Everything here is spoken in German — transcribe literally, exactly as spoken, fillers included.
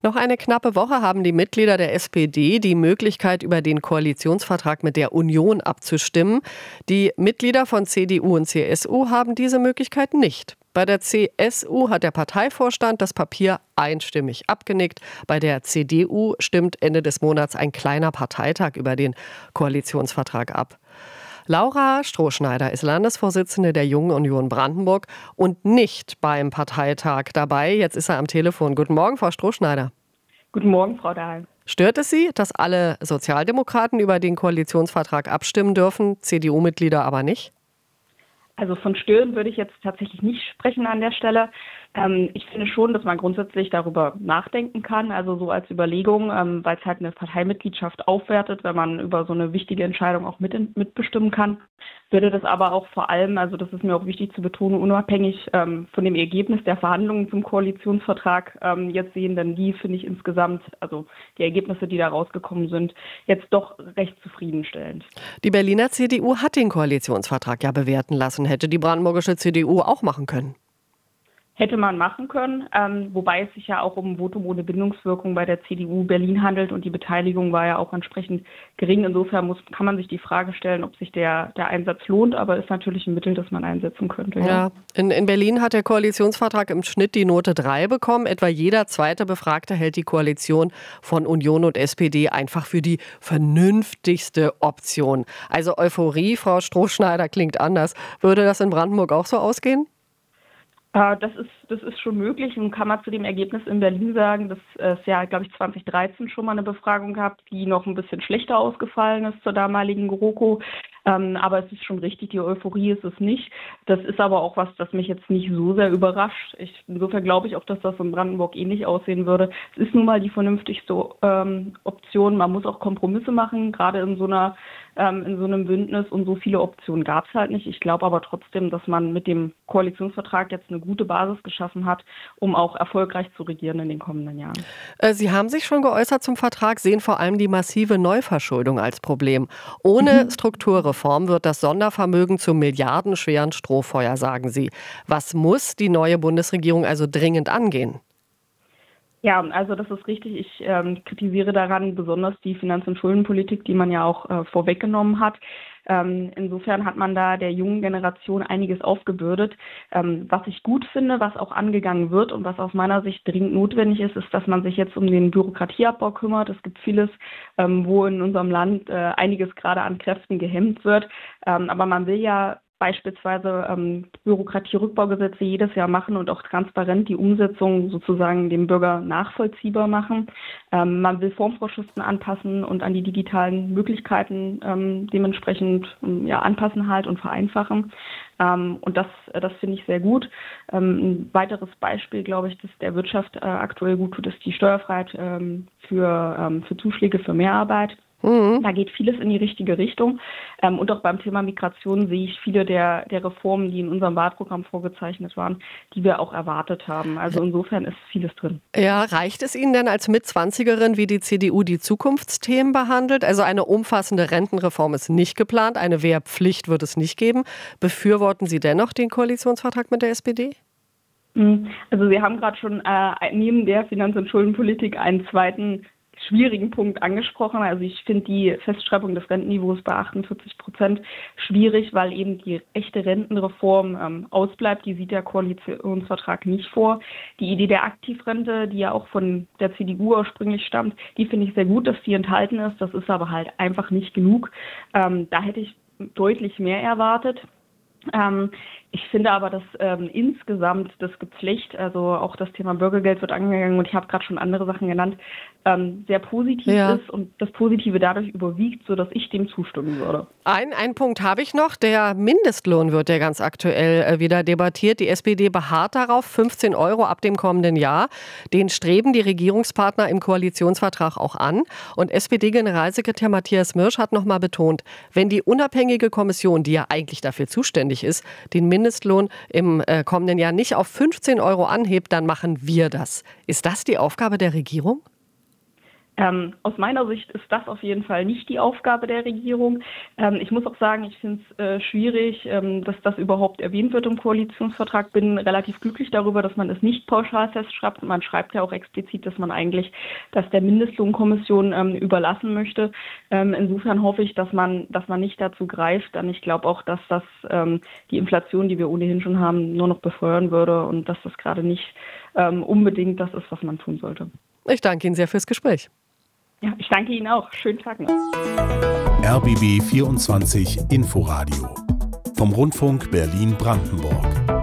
Noch eine knappe Woche haben die Mitglieder der S P D die Möglichkeit, über den Koalitionsvertrag mit der Union abzustimmen. Die Mitglieder von C D U und C S U haben diese Möglichkeit nicht. Bei der C S U hat der Parteivorstand das Papier einstimmig abgenickt. Bei der C D U stimmt Ende des Monats ein kleiner Parteitag über den Koalitionsvertrag ab. Laura Strohschneider ist Landesvorsitzende der Jungen Union Brandenburg und nicht beim Parteitag dabei. Jetzt ist er am Telefon. Guten Morgen, Frau Strohschneider. Guten Morgen, Frau Dahl. Stört es Sie, dass alle Sozialdemokraten über den Koalitionsvertrag abstimmen dürfen, C D U-Mitglieder aber nicht? Also von Stören würde ich jetzt tatsächlich nicht sprechen an der Stelle. Ähm, ich finde schon, dass man grundsätzlich darüber nachdenken kann, also so als Überlegung, ähm, weil es halt eine Parteimitgliedschaft aufwertet, wenn man über so eine wichtige Entscheidung auch mit, mitbestimmen kann. Würde das aber auch vor allem, also das ist mir auch wichtig zu betonen, unabhängig ähm, von dem Ergebnis der Verhandlungen zum Koalitionsvertrag ähm, jetzt sehen, denn die finde ich insgesamt, also die Ergebnisse, die da rausgekommen sind, jetzt doch recht zufriedenstellend. Die Berliner C D U hat den Koalitionsvertrag ja bewerten lassen. Hätte die brandenburgische C D U auch machen können? Hätte man machen können, ähm, wobei es sich ja auch um ein Votum ohne Bindungswirkung bei der C D U Berlin handelt und die Beteiligung war ja auch entsprechend gering. Insofern muss, kann man sich die Frage stellen, ob sich der, der Einsatz lohnt, aber ist natürlich ein Mittel, das man einsetzen könnte. Ja, ja. In, in Berlin hat der Koalitionsvertrag im Schnitt die Note drei bekommen. Etwa jeder zweite Befragte hält die Koalition von Union und S P D einfach für die vernünftigste Option. Also Euphorie, Frau Strohschneider, klingt anders. Würde das in Brandenburg auch so ausgehen? Das ist, das ist schon möglich und kann man zu dem Ergebnis in Berlin sagen, dass es ja, glaube ich, zwanzig dreizehn schon mal eine Befragung gab, die noch ein bisschen schlechter ausgefallen ist zur damaligen GroKo. Ähm, aber es ist schon richtig, die Euphorie ist es nicht. Das ist aber auch was, das mich jetzt nicht so sehr überrascht. Ich, insofern glaube ich auch, dass das in Brandenburg ähnlich aussehen würde. Es ist nun mal die vernünftigste ähm, Option. Man muss auch Kompromisse machen, gerade in so einer ähm, in so einem Bündnis. Und so viele Optionen gab es halt nicht. Ich glaube aber trotzdem, dass man mit dem Koalitionsvertrag jetzt eine gute Basis geschaffen hat, um auch erfolgreich zu regieren in den kommenden Jahren. Sie haben sich schon geäußert zum Vertrag, sehen vor allem die massive Neuverschuldung als Problem. Ohne mhm. Strukturreform wird das Sondervermögen zum milliardenschweren Strohfeuer, sagen Sie. Was muss die neue Bundesregierung also dringend angehen? Ja, also das ist richtig. Ich ähm, kritisiere daran besonders die Finanz- und Schuldenpolitik, die man ja auch äh, vorweggenommen hat. Ähm, insofern hat man da der jungen Generation einiges aufgebürdet. Ähm, was ich gut finde, was auch angegangen wird und was aus meiner Sicht dringend notwendig ist, ist, dass man sich jetzt um den Bürokratieabbau kümmert. Es gibt vieles, ähm, wo in unserem Land äh, einiges gerade an Kräften gehemmt wird. Ähm, aber man will ja beispielsweise ähm, Bürokratierückbaugesetze jedes Jahr machen und auch transparent die Umsetzung sozusagen dem Bürger nachvollziehbar machen. Ähm, man will Formvorschriften anpassen und an die digitalen Möglichkeiten ähm, dementsprechend ähm, ja, anpassen halt und vereinfachen. Ähm, und das, das finde ich sehr gut. Ähm, ein weiteres Beispiel, glaube ich, das der Wirtschaft äh, aktuell gut tut, ist die Steuerfreiheit ähm, für, ähm, für Zuschläge für Mehrarbeit. Mhm. Da geht vieles in die richtige Richtung. Ähm, und auch beim Thema Migration sehe ich viele der, der Reformen, die in unserem Wahlprogramm vorgezeichnet waren, die wir auch erwartet haben. Also insofern ist vieles drin. Ja, reicht es Ihnen denn als Mitzwanzigerin, wie die C D U die Zukunftsthemen behandelt? Also eine umfassende Rentenreform ist nicht geplant, eine Wehrpflicht wird es nicht geben. Befürworten Sie dennoch den Koalitionsvertrag mit der S P D? Also Sie haben gerade schon äh, neben der Finanz- und Schuldenpolitik einen zweiten schwierigen Punkt angesprochen. Also ich finde die Festschreibung des Rentenniveaus bei achtundvierzig Prozent schwierig, weil eben die echte Rentenreform ähm, ausbleibt. Die sieht der Koalitionsvertrag nicht vor. Die Idee der Aktivrente, die ja auch von der C D U ursprünglich stammt, die finde ich sehr gut, dass die enthalten ist. Das ist aber halt einfach nicht genug. Ähm, da hätte ich deutlich mehr erwartet. Ähm, ich finde aber, dass ähm, insgesamt das Gepflicht, also auch das Thema Bürgergeld wird angegangen und ich habe gerade schon andere Sachen genannt, ähm, sehr positiv ja. ist und das Positive dadurch überwiegt, sodass ich dem zustimmen würde. Ein, ein Punkt habe ich noch, der Mindestlohn wird ja ganz aktuell äh, wieder debattiert. Die S P D beharrt darauf, fünfzehn Euro ab dem kommenden Jahr. Den streben die Regierungspartner im Koalitionsvertrag auch an. Und S P D-Generalsekretär Matthias Mirsch hat nochmal betont, wenn die unabhängige Kommission, die ja eigentlich dafür zuständig ist, den Mindestlohn im äh, kommenden Jahr nicht auf fünfzehn Euro anhebt, dann machen wir das. Ist das die Aufgabe der Regierung? Ähm, aus meiner Sicht ist das auf jeden Fall nicht die Aufgabe der Regierung. Ähm, ich muss auch sagen, ich finde es äh, schwierig, ähm, dass das überhaupt erwähnt wird im Koalitionsvertrag. Bin relativ glücklich darüber, dass man es nicht pauschal festschreibt. Man schreibt ja auch explizit, dass man eigentlich das der Mindestlohnkommission ähm, überlassen möchte. Ähm, insofern hoffe ich, dass man, dass man nicht dazu greift. Denn ich glaube auch, dass das ähm, die Inflation, die wir ohnehin schon haben, nur noch befeuern würde und dass das gerade nicht ähm, unbedingt das ist, was man tun sollte. Ich danke Ihnen sehr fürs Gespräch. Ja, ich danke Ihnen auch. Schönen Tag noch. R B B vierundzwanzig Inforadio vom Rundfunk Berlin-Brandenburg.